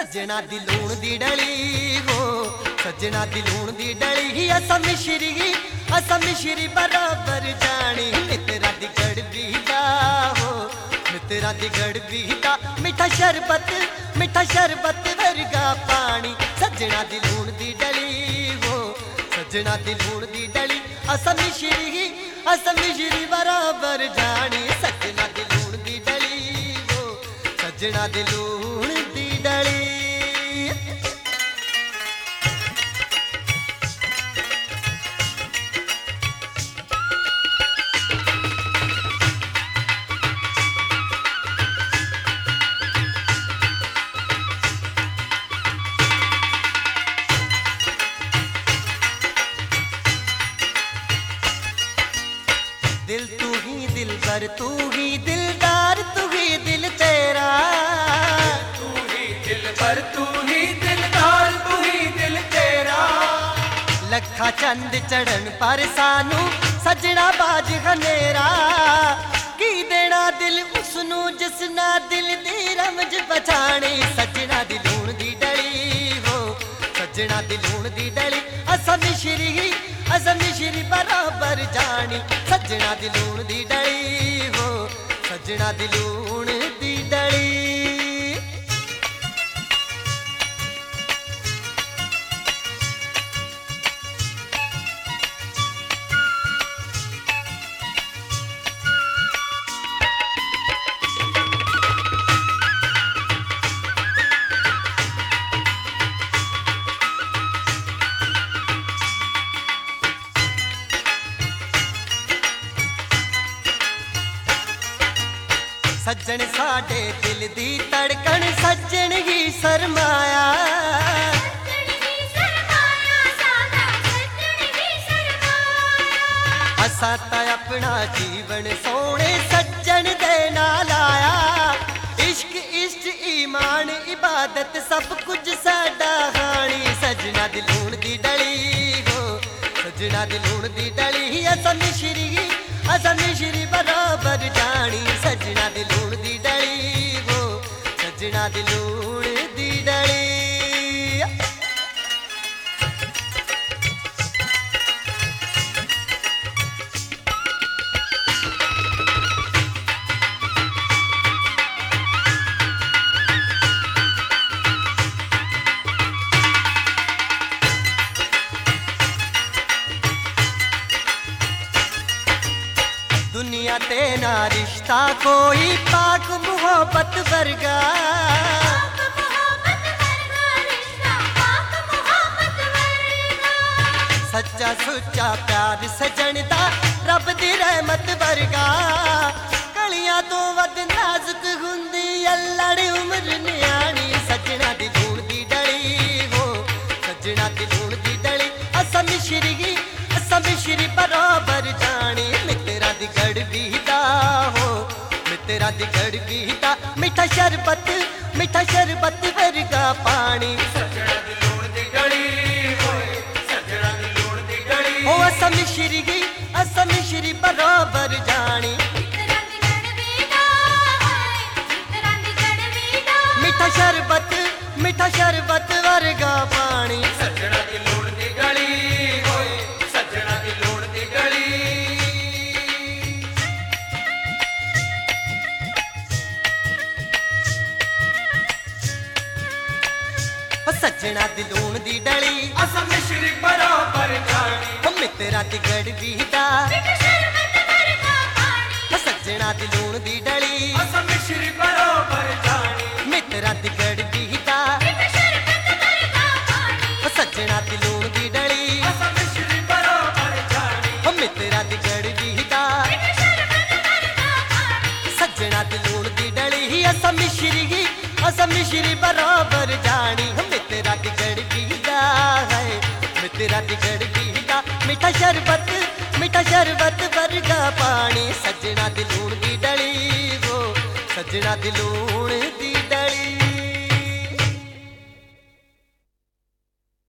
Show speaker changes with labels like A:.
A: सजना दी लूण दी डली हो, सजना दी लूण दी डली ही असा मिश्री बराबर जानी। मित्रा दी गड़बी दा हो, मित्रा दी गड़बी दा मीठा शरबत वर्गा पानी। सजना दी लूण दी डली हो, सजना दी लूण दी डली असा मिश्री बराबर जानी। सजना दी लूण दी डली हो, सजना दी लूण दी डली। दिल तू ही दिलबर, तू ही दिलदार, तू ही दिल तेरा।
B: तू ही दिलबर, तू ही दिलदार, तू ही दिल तेरा।
A: लखा चंद चढ़न पर सानू सजना बाज हनेरा। की देना दिल उसनू जिसना दिल दी रमज पछाणी। सजना दी लूण दी डली हो, सजना दी लूण दी डली असा मिश्री बराबर जानी। सजना दी लूण दी डली हो, सजना दी लूण दी डली। सज्जन साडे दिल दी धड़कन, सज्जन ही सरमाया। असा ता अपना जीवन सोने सज्जन दे नाल आया। इश्क ईमान इबादत सब कुछ साडा हानी। सजना दी लूण दी डली हो, सजना दी लूण दी डली असा मिश्री बराबर जानी। सजना दी लूण दी डली हो, सजना दी लूण दी डली। दुनिया ते ना रिश्ता कोई पाक मोहब्बत वर्गा। सच्चा सुच्चा प्यार सजन दा रब दी रहमत वर्गा। कलियां तो वध नाजुक हुंदी अल्लड़ उम्र न्याणी। सजना दी लूण दी डली हो, सजना दी लूण दी डली असा मिश्री बराबर जानी। मित्रा दी गड़बी दा हो, मित्रा दी गड़बी दा मीठा शरबत वर्गा पानी।
B: सजना दी लूण दी डली होए, सजना दी लूण दी डली।
A: ओ असा मिश्री बराबर जानी। मीठा शरबत वर्गा पानी।
B: सजना दी लूण दी डली होए, सजना दी लूण दी डली।
A: सजना दी लूण दी डली
B: असा मिश्री बराबर जानी।
A: मित्रा दी गड़बी दा सजना दी लूण दी डली
B: असा मिश्री बराबर जानी।
A: मित्रा दी गड़बी दा सजना दी लूण दी डली
B: असा मिश्री बराबर जानी।
A: मित्रा दी गड़बी दा सजना दी लूण दी डली असा मिश्री बराबर जानी। मित्रा दी गड़बी दा है, मित्रा दी गड़बी दा मीठा शरबत वर्गा पानी। सजना दी लूण दी डली हो, सजना दी लूण दी